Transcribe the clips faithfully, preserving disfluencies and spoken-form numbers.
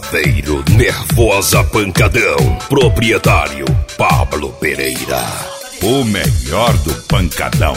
Saveiro Nervosa Pancadão. Proprietário Pablo Pereira. O melhor do pancadão.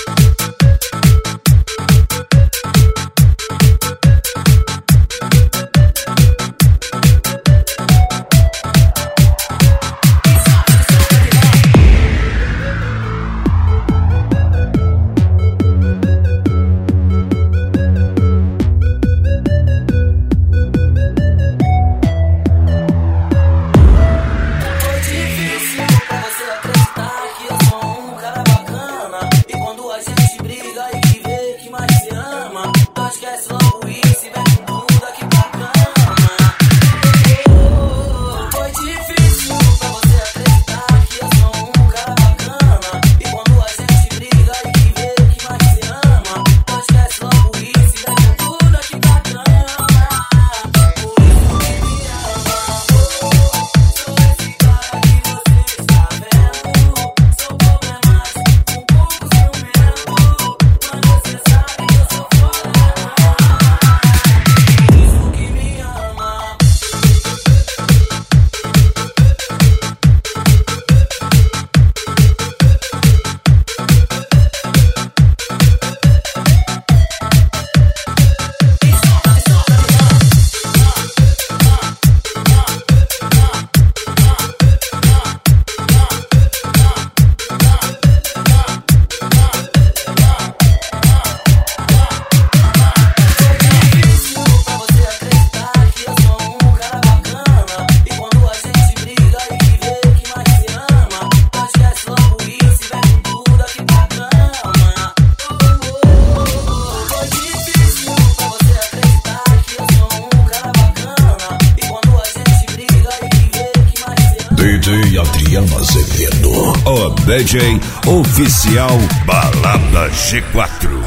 D J Adriano Azevedo, o D J oficial Balada G quatro.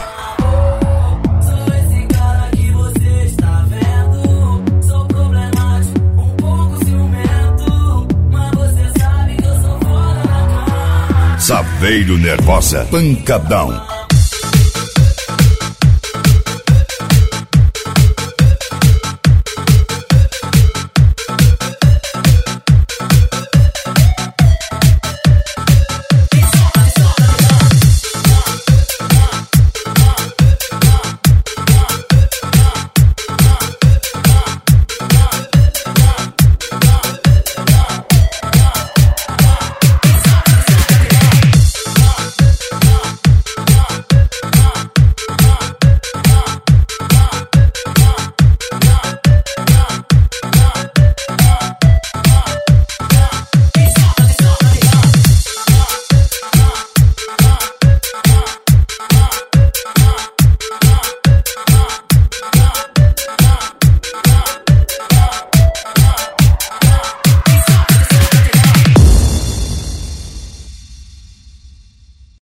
Sou esse cara que você está vendo. Sou problemático, um pouco ciumento, mas você sabe que eu sou fora da cama. Saveiro Nervosa Pancadão.